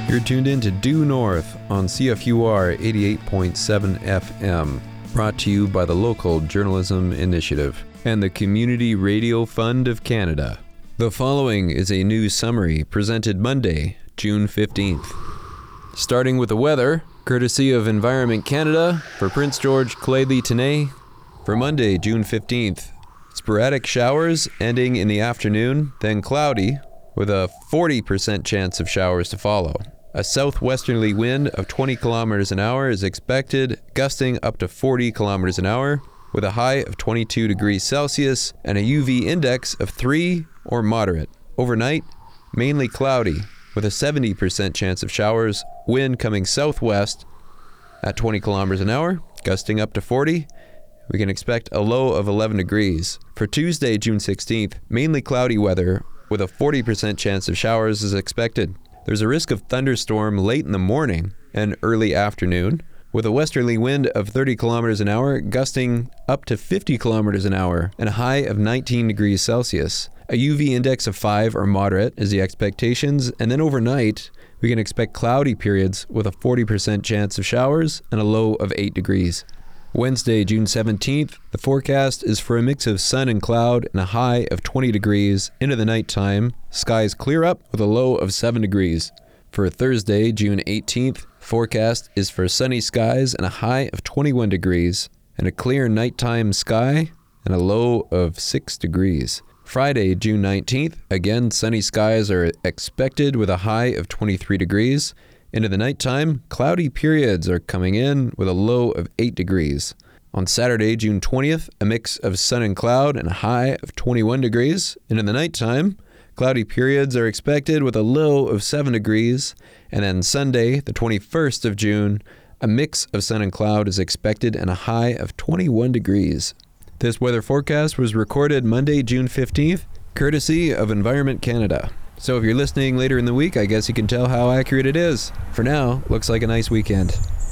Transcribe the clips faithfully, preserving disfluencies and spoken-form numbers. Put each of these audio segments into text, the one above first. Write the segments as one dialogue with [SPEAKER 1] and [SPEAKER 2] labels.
[SPEAKER 1] You're tuned in to Due North on C F U R eighty-eight point seven F M, brought to you by the Local Journalism Initiative and the Community Radio Fund of Canada. The following is a news summary presented Monday, June fifteenth. Starting with the weather, courtesy of Environment Canada, for Prince George, Claydley-Tenay, for Monday, June fifteenth. Sporadic showers ending in the afternoon, then cloudy, with a forty percent chance of showers to follow. A southwesterly wind of twenty kilometers an hour is expected, gusting up to forty kilometers an hour, with a high of twenty-two degrees Celsius and a U V index of three or moderate. Overnight, mainly cloudy, with a seventy percent chance of showers, wind coming southwest at twenty kilometers an hour, gusting up to forty. We can expect a low of eleven degrees. For Tuesday, June sixteenth, mainly cloudy weather, with a forty percent chance of showers is expected. There's a risk of thunderstorm late in the morning and early afternoon, with a westerly wind of thirty kilometers an hour, gusting up to fifty kilometers an hour, and a high of nineteen degrees Celsius. A U V index of five or moderate is the expectations, and then overnight, we can expect cloudy periods with a forty percent chance of showers and a low of eight degrees. Wednesday, June seventeenth, the forecast is for a mix of sun and cloud and a high of twenty degrees. Into the nighttime, skies clear up with a low of seven degrees. For Thursday, June eighteenth, forecast is for sunny skies and a high of twenty-one degrees, and a clear nighttime sky and a low of six degrees. Friday, June nineteenth, again sunny skies are expected with a high of twenty-three degrees. Into the nighttime, cloudy periods are coming in with a low of eight degrees. On Saturday, June twentieth, a mix of sun and cloud and a high of twenty-one degrees. Into the nighttime, cloudy periods are expected with a low of seven degrees. And then Sunday, the twenty-first of June, a mix of sun and cloud is expected and a high of twenty-one degrees. This weather forecast was recorded Monday, June fifteenth, courtesy of Environment Canada. So if you're listening later in the week, I guess you can tell how accurate it is. For now, looks like a nice weekend.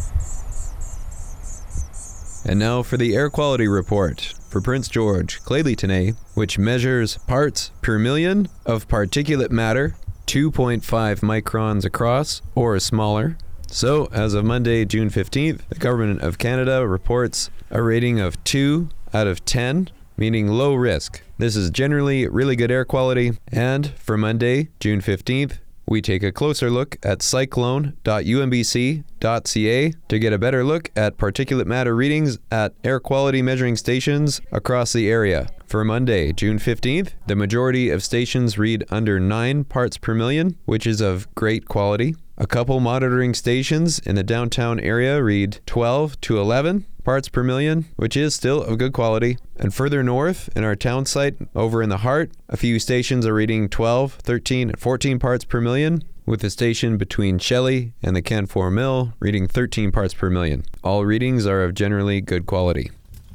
[SPEAKER 1] And now for the air quality report for Prince George, Claydley-Tenay, which measures parts per million of particulate matter, two point five microns across or smaller. So as of Monday, June fifteenth, the Government of Canada reports a rating of two out of ten, meaning low risk. This is generally really good air quality. And for Monday, June fifteenth, we take a closer look at cyclone dot u m b c dot c a to get a better look at particulate matter readings at air quality measuring stations across the area. For Monday, June fifteenth, the majority of stations read under nine parts per million, which is of great quality. A couple monitoring stations in the downtown area read twelve to eleven parts per million, which is still of good quality. And further north, in our town site, over in the heart, a few stations are reading twelve, thirteen, and fourteen parts per million, with the station between Shelley and the Canfor Mill reading thirteen parts per million. All readings are of generally good quality.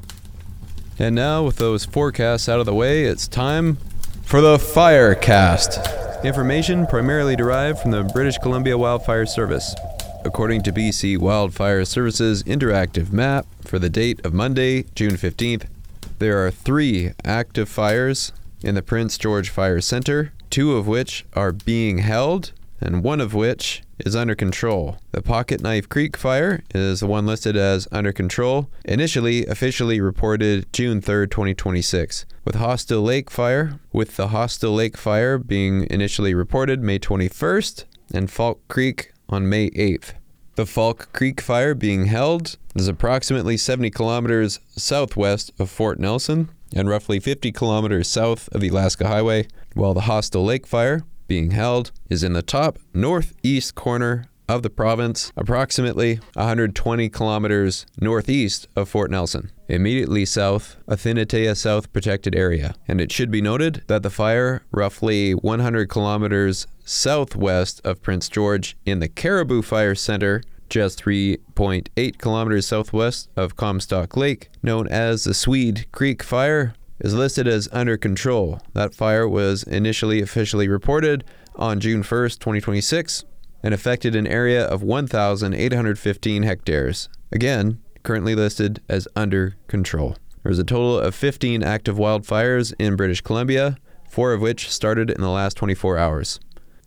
[SPEAKER 1] And now, with those forecasts out of the way, it's time for the Firecast. Information primarily derived from the British Columbia Wildfire Service. According to B C Wildfire Service's interactive map for the date of Monday, June fifteenth, there are three active fires in the Prince George Fire Center, two of which are being held, and one of which is under control. The Pocket Knife Creek fire is the one listed as under control, initially officially reported June third, twenty twenty-six. With Hostile Lake fire, with the Hostile Lake fire being initially reported May twenty-first, and Falk Creek on May eighth. The Falk Creek fire being held is approximately seventy kilometers southwest of Fort Nelson and roughly fifty kilometers south of the Alaska Highway, while the Hostile Lake fire being held is in the top northeast corner of the province, approximately one hundred twenty kilometers northeast of Fort Nelson, immediately south of Thinatea South Protected Area. And it should be noted that the fire, roughly one hundred kilometers southwest of Prince George in the Caribou Fire Center, just three point eight kilometers southwest of Comstock Lake, known as the Swede Creek Fire, is listed as under control. That fire was initially officially reported on June first, twenty twenty-six, and affected an area of one thousand eight hundred fifteen hectares. Again, currently listed as under control. There's a total of fifteen active wildfires in British Columbia, four of which started in the last twenty-four hours.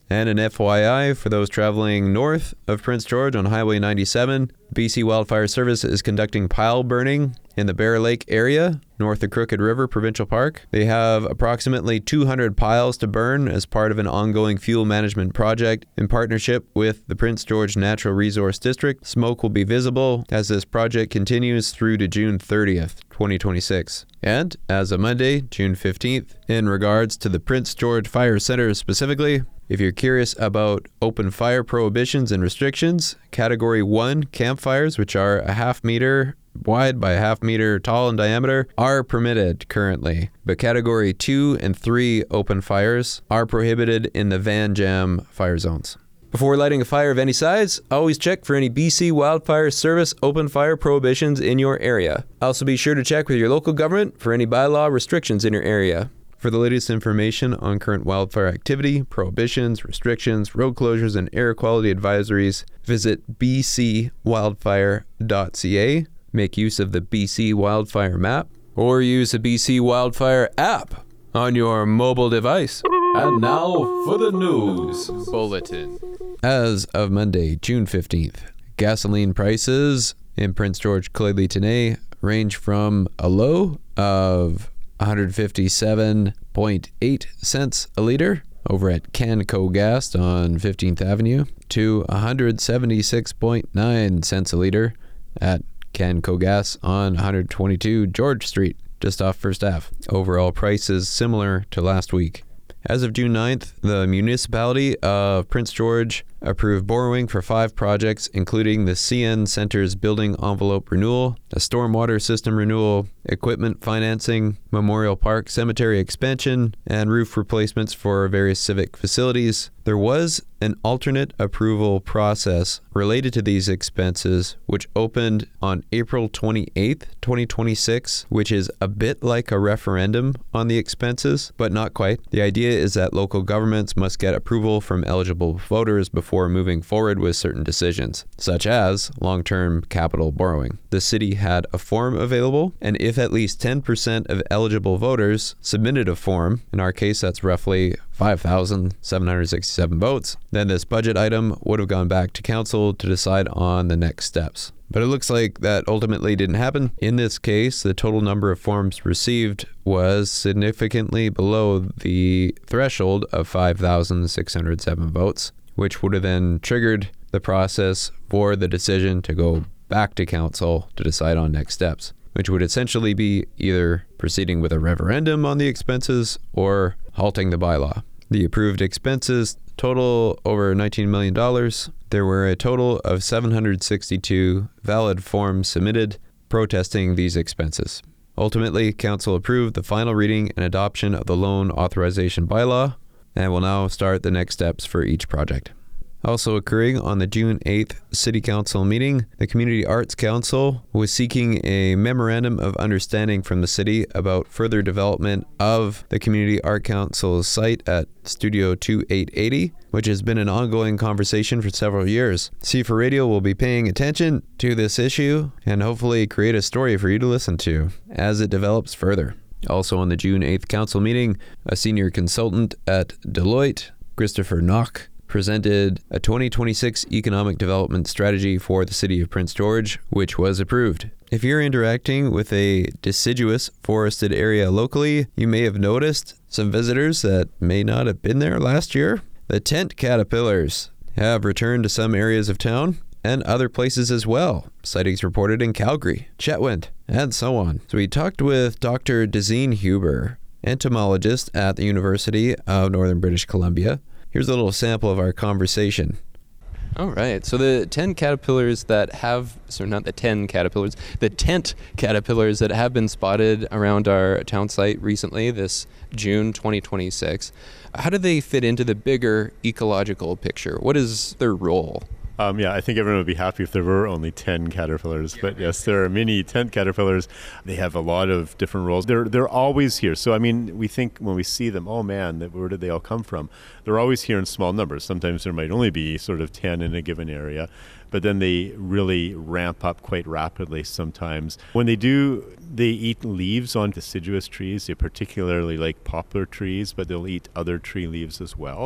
[SPEAKER 1] And an F Y I for those traveling north of Prince George on Highway ninety-seven, B C Wildfire Service is conducting pile burning in the Bear Lake area, north of Crooked River Provincial Park. They have approximately two hundred piles to burn as part of an ongoing fuel management project in partnership with the Prince George Natural Resource District. Smoke will be visible as this project continues through to June thirtieth, twenty twenty-six. And as of Monday, June fifteenth, in regards to the Prince George Fire Center specifically, if you're curious about open fire prohibitions and restrictions, Category one campfires, which are a half meter wide by a half meter tall in diameter, are permitted currently. But Category two and three open fires are prohibited in the Van Jam fire zones. Before lighting a fire of any size, always check for any B C Wildfire Service open fire prohibitions in your area. Also be sure to check with your local government for any bylaw restrictions in your area. For the latest information on current wildfire activity, prohibitions, restrictions, road closures, and air quality advisories, visit b c wildfire dot c a, make use of the B C Wildfire map, or use the B C Wildfire app on your mobile device.
[SPEAKER 2] And now for the news bulletin.
[SPEAKER 1] As of Monday, June fifteenth, gasoline prices in Prince George, Clay-Tenay range from a low of one hundred fifty-seven point eight cents a liter over at Canco Gas on fifteenth Avenue to one hundred seventy-six point nine cents a liter at Canco Gas on one hundred twenty-two George Street, just off First Ave. Overall prices similar to last week. As of June ninth, the municipality of Prince George approved borrowing for five projects, including the C N Center's building envelope renewal, a stormwater system renewal, equipment financing, Memorial Park cemetery expansion, and roof replacements for various civic facilities. There was an alternate approval process related to these expenses, which opened on April twenty-eighth, twenty twenty-six, which is a bit like a referendum on the expenses, but not quite. The idea is that local governments must get approval from eligible voters before moving forward with certain decisions, such as long-term capital borrowing. The city had a form available, and if at least ten percent of eligible voters submitted a form, in our case that's roughly five thousand seven hundred sixty-seven votes, then this budget item would have gone back to council to decide on the next steps. But it looks like that ultimately didn't happen. In this case, the total number of forms received was significantly below the threshold of five thousand six hundred seven votes, which would have then triggered the process for the decision to go back to council to decide on next steps, which would essentially be either proceeding with a referendum on the expenses or halting the bylaw. The approved expenses total over nineteen million dollars. There were a total of seven hundred sixty-two valid forms submitted protesting these expenses. Ultimately, council approved the final reading and adoption of the loan authorization bylaw and will now start the next steps for each project. Also occurring on the June eighth City Council meeting, the Community Arts Council was seeking a memorandum of understanding from the city about further development of the Community Art Council's site at Studio twenty-eight eighty, which has been an ongoing conversation for several years. C four Radio will be paying attention to this issue and hopefully create a story for you to listen to as it develops further. Also on the June eighth Council meeting, a senior consultant at Deloitte, Christopher Knock, presented a twenty twenty-six economic development strategy for the city of Prince George, which was approved. If you're interacting with a deciduous forested area locally, you may have noticed some visitors that may not have been there last year. The tent caterpillars have returned to some areas of town and other places as well. Sightings reported in Calgary, Chetwynd, and so on. So we talked with Doctor Dezeen Huber, entomologist at the University of Northern British Columbia. Here's a little sample of our conversation.
[SPEAKER 2] All right. So the ten caterpillars that have, so not the ten caterpillars, the tent caterpillars that have been spotted around our town site recently, this June twenty twenty-six, how do they fit into the bigger ecological picture? What is their role?
[SPEAKER 3] Um, yeah, I think everyone would be happy if there were only ten caterpillars. But yes, there are many tent caterpillars. They have a lot of different roles. They're they're always here. So, I mean, we think when we see them, oh man, where did they all come from? They're always here in small numbers. Sometimes there might only be sort of ten in a given area. But then they really ramp up quite rapidly sometimes. When they do, they eat leaves on deciduous trees. They particularly like poplar trees, but they'll eat other tree leaves as well.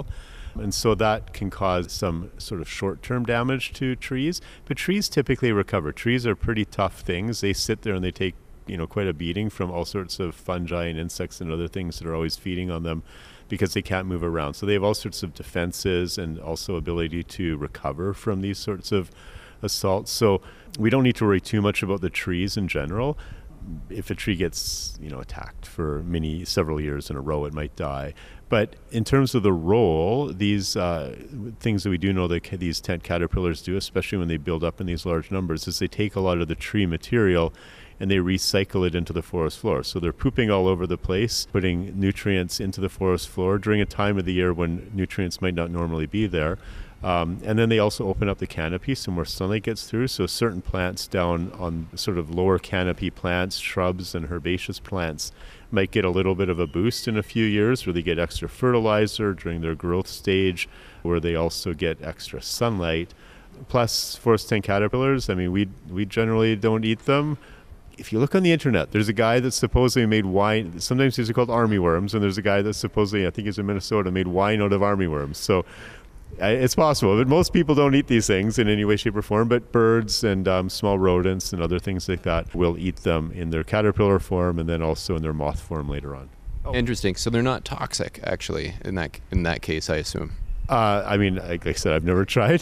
[SPEAKER 3] And so that can cause some sort of short-term damage to trees. But trees typically recover. Trees are pretty tough things. They sit there and they take, you know, quite a beating from all sorts of fungi and insects and other things that are always feeding on them because they can't move around. So they have all sorts of defenses and also ability to recover from these sorts of assaults. So we don't need to worry too much about the trees in general. If a tree gets, you know, attacked for many, several years in a row, it might die. But in terms of the role, these uh, things that we do know that ca- these tent caterpillars do, especially when they build up in these large numbers, is they take a lot of the tree material and they recycle it into the forest floor. So they're pooping all over the place, putting nutrients into the forest floor during a time of the year when nutrients might not normally be there. Um, and then they also open up the canopy so more sunlight gets through. So certain plants down on sort of lower canopy plants, shrubs and herbaceous plants might get a little bit of a boost in a few years where they get extra fertilizer during their growth stage, where they also get extra sunlight. Plus forest tent caterpillars, I mean, we we generally don't eat them. If you look on the internet, there's a guy that supposedly made wine. Sometimes these are called army worms, and there's a guy that supposedly, I think he's in Minnesota, made wine out of army worms. So uh, it's possible, but most people don't eat these things in any way, shape, or form. But birds and um, small rodents and other things like that will eat them in their caterpillar form and then also in their moth form later on.
[SPEAKER 2] Oh. Interesting. So they're not toxic, actually, in that in that case, I assume.
[SPEAKER 3] Uh, I mean, like I said, I've never tried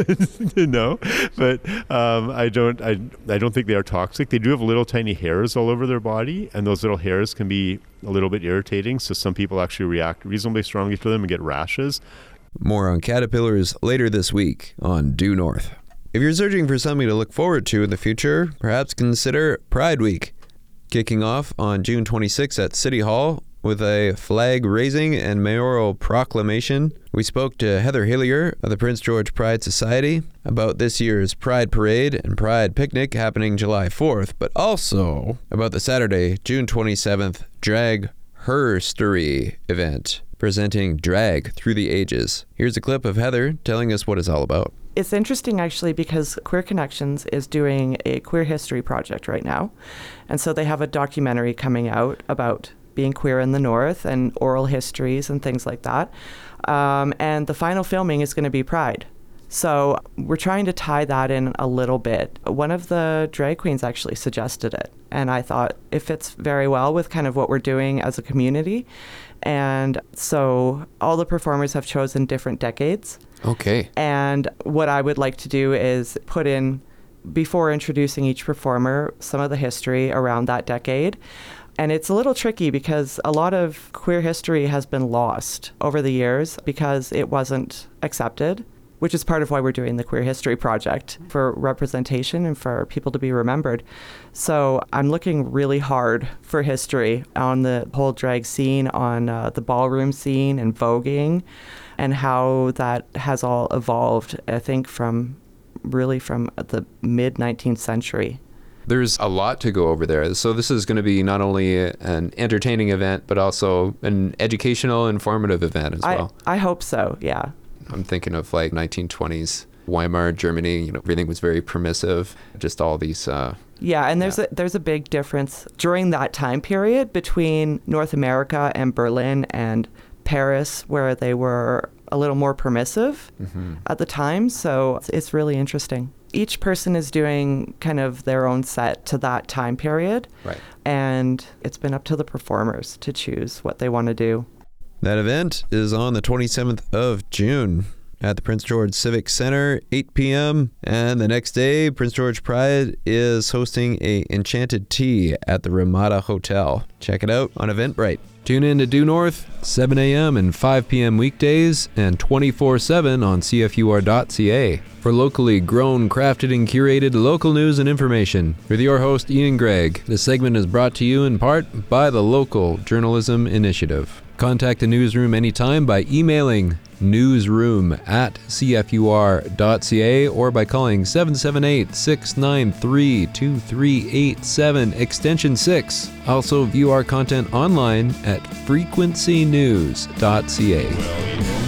[SPEAKER 3] to know, but um, I don't. I, I don't think they are toxic. They do have little tiny hairs all over their body, and those little hairs can be a little bit irritating. So some people actually react reasonably strongly to them and get rashes.
[SPEAKER 1] More on caterpillars later this week on Due North. If you're searching for something to look forward to in the future, perhaps consider Pride Week, kicking off on June twenty-sixth at City Hall with a flag raising and mayoral proclamation. We spoke to Heather Hillier of the Prince George Pride Society about this year's Pride Parade and Pride Picnic happening July fourth, but also about the Saturday, June twenty-seventh Drag Herstory event, presenting drag through the ages. Here's a clip of Heather telling us what it's all about.
[SPEAKER 4] It's interesting, actually, because Queer Connections is doing a queer history project right now. And so they have a documentary coming out about being queer in the North and oral histories and things like that. Um, and the final filming is going to be Pride. So we're trying to tie that in a little bit. One of the drag queens actually suggested it. And I thought it fits very well with kind of what we're doing as a community. And so all the performers have chosen different decades.
[SPEAKER 2] Okay.
[SPEAKER 4] And what I would like to do is put in, before introducing each performer, some of the history around that decade. And it's a little tricky because a lot of queer history has been lost over the years because it wasn't accepted, which is part of why we're doing the Queer History Project, for representation and for people to be remembered. So I'm looking really hard for history on the whole drag scene, on uh, the ballroom scene and voguing, and how that has all evolved, I think, from really from the mid nineteenth century.
[SPEAKER 2] There's a lot to go over there. So this is going to be not only an entertaining event, but also an educational, informative event as well.
[SPEAKER 4] I, I hope so, yeah.
[SPEAKER 2] I'm thinking of like nineteen twenties Weimar Germany. You know, everything was very permissive. Just all these. Uh,
[SPEAKER 4] yeah, and there's
[SPEAKER 2] yeah.
[SPEAKER 4] a there's a big difference during that time period between North America and Berlin and Paris, where they were a little more permissive mm-hmm. at the time. So it's really interesting. Each person is doing kind of their own set to that time period.
[SPEAKER 2] Right.
[SPEAKER 4] And it's been up to the performers to choose what they want to do.
[SPEAKER 1] That event is on the twenty-seventh of June at the Prince George Civic Center, eight p.m. And the next day, Prince George Pride is hosting a Enchanted Tea at the Ramada Hotel. Check it out on Eventbrite. Tune in to Due North, seven a.m. and five p.m. weekdays and twenty-four seven on C F U R dot C A for locally grown, crafted, and curated local news and information. With your host, Ian Gregg. This segment is brought to you in part by the Local Journalism Initiative. Contact the newsroom anytime by emailing newsroom at C F U R dot C A or by calling seven seven eight, six nine three, two three eight seven extension six. Also view our content online at frequency news dot C A.